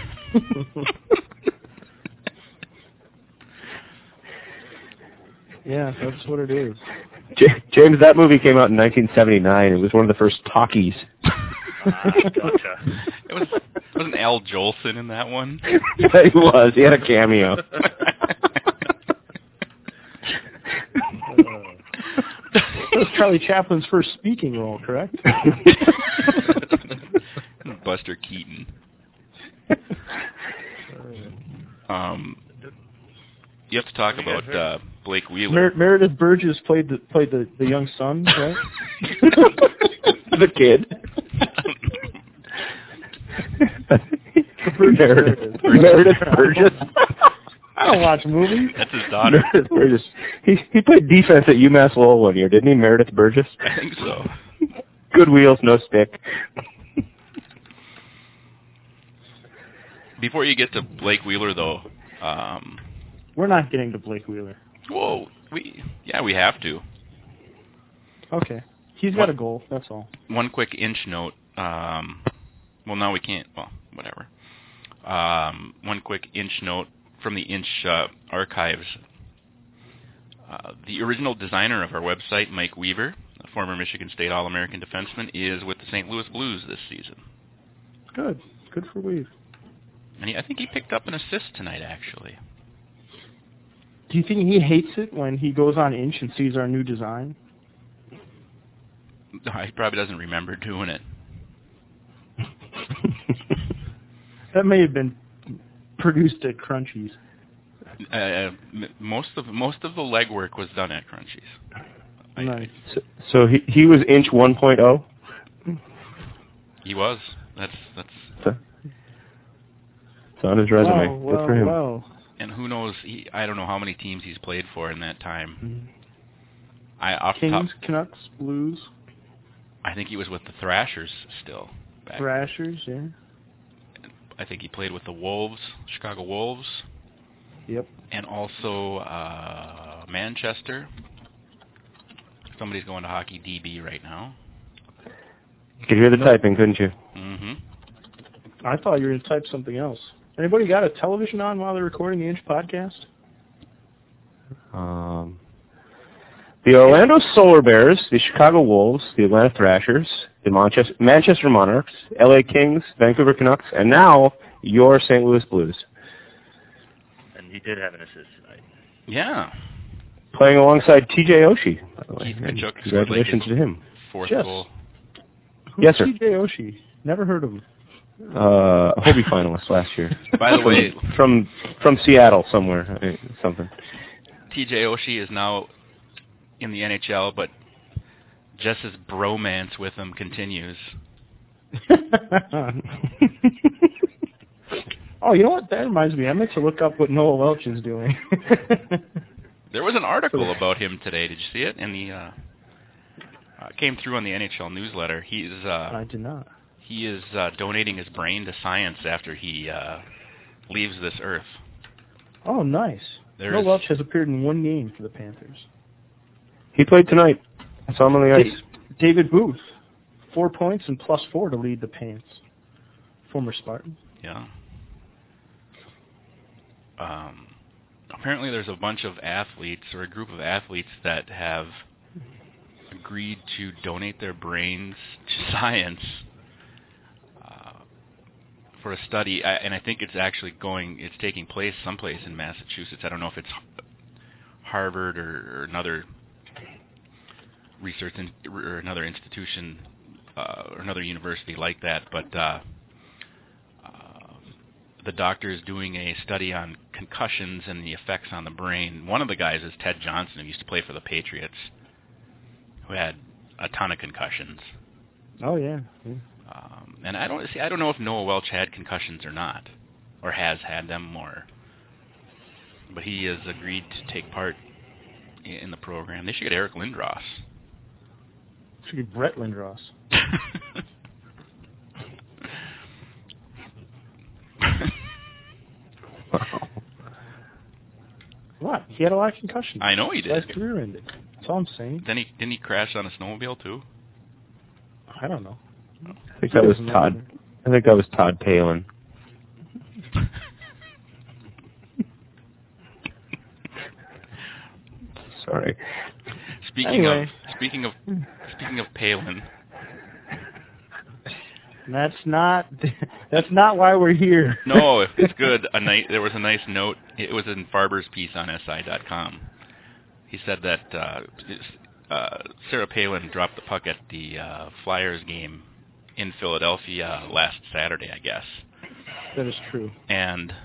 yeah, that's what it is. J- James, that movie came out in nineteen seventy-nine. It was one of the first talkies. Ah, gotcha. It was wasn't Al Jolson in that one? Yeah, he was. He had a cameo. That was Charlie Chaplin's first speaking role, correct? Buster Keaton. Um, you have to talk about uh, Blake Wheeler. Mer- Meredith Burgess played the played the, the young son, right? the kid. Meredith, Meredith Burgess. I don't watch movies. That's his daughter. Meredith Burgess. He he played defense at UMass Lowell one year, didn't he, Meredith Burgess? I think so. Good wheels, no stick. Before you get to Blake Wheeler, though, um, we're not getting to Blake Wheeler. Whoa, we yeah, we have to. Okay, he's got a goal. That's all. One quick inch note. Um, well, no, we can't. Well, whatever. Um, one quick inch note from the Inch uh, archives. Uh, the original designer of our website, Mike Weaver, a former Michigan State All-American defenseman, is with the Saint Louis Blues this season. Good. Good for Weave. And he, I think he picked up an assist tonight, actually. Do you think he hates it when he goes on Inch and sees our new design? He probably doesn't remember doing it. That may have been produced at Crunchies. Uh, most of most of the legwork was done at Crunchies. Nice. So, so he he was Inch one point oh? He was. That's that's. So, it's on his resume. Wow, well, Good for him. well. And who knows? He, I don't know how many teams he's played for in that time. Mm-hmm. I off Kings, top, Canucks, Blues. I think he was with the Thrashers still. Back Thrashers, yeah. I think he played with the Wolves, Chicago Wolves. Yep. And also uh, Manchester. Somebody's going to hockey D B right now. You could hear the typing, couldn't you? Mm-hmm. I thought you were going to type something else. Anybody got a television on while they're recording the Inch podcast? Um, the Orlando Solar Bears, the Chicago Wolves, the Atlanta Thrashers, the Manchester, Manchester Monarchs, L A Kings, Vancouver Canucks, and now your Saint Louis Blues. And he did have an assist tonight. Yeah. Playing alongside T J Oshie, by the way. Keith Tkachuk Congratulations like to him. Fourth Yes. goal. Who's Yes, sir. T J Oshie? Never heard of him. Uh, Hobie finalist last year. By the way, from from Seattle somewhere, uh, something. T J Oshie is now in the N H L, but Jess's bromance with him continues. Oh, you know what? That reminds me. I meant to look up what Noah Welch is doing. There was an article about him today. Did you see it? In the uh, uh, came through on the N H L newsletter. He's uh, I did not. he is uh, donating his brain to science after he uh, leaves this earth. Oh, nice. There Noah is- Welch has appeared in one game for the Panthers. He played tonight. I saw him on the ice. Da- David Booth, four points and plus four to lead the Pants. Former Spartan. Yeah. Um, apparently there's a bunch of athletes, or a group of athletes, that have agreed to donate their brains to science uh, for a study, I, and I think it's actually going, it's taking place someplace in Massachusetts. I don't know if it's Harvard or, or another research in, or another institution uh, or another university like that, but uh, the doctor is doing a study on concussions and the effects on the brain. One of the guys is Ted Johnson, who used to play for the Patriots, who had a ton of concussions. Oh, yeah. yeah. Um, and I don't see. I don't know if Noah Welch had concussions or not, or has had them, or. But he has agreed to take part in the program. They should get Eric Lindros. Should be Brett Lindros. What? He had a lot of concussions. I know he did. His career ended. That's all I'm saying. Then he didn't he crash on a snowmobile too? I don't know. I think that was Todd. I think that was Todd Palin. Sorry. Speaking Anyway. of speaking of speaking of Palin. That's not. That's not why we're here. No, if it's good. A nice, there was a nice note. It was in Farber's piece on S I dot com. He said that uh, uh, Sarah Palin dropped the puck at the uh, Flyers game in Philadelphia last Saturday, I guess. That is true. And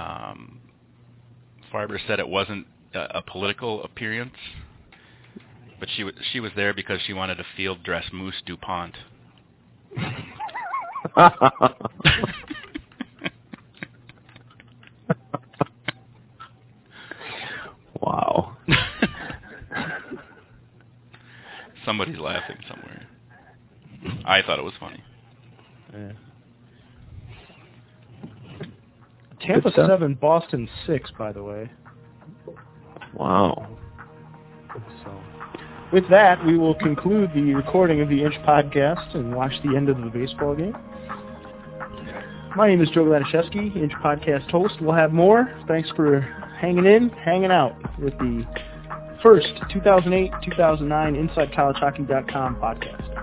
um, Farber said it wasn't a, a political appearance. But she w- she was there because she wanted to field dress Moose DuPont. Wow. Somebody's laughing somewhere. I thought it was funny. Yeah. Tampa seven, Boston six, by the way. Wow. So, with that, we will conclude the recording of the Inch podcast and watch the end of the baseball game. My name is Joe Gladaszewski, Inch podcast host. We'll have more. Thanks for hanging in, hanging out with the first two thousand eight two thousand nine Inside College Hockey dot com podcast.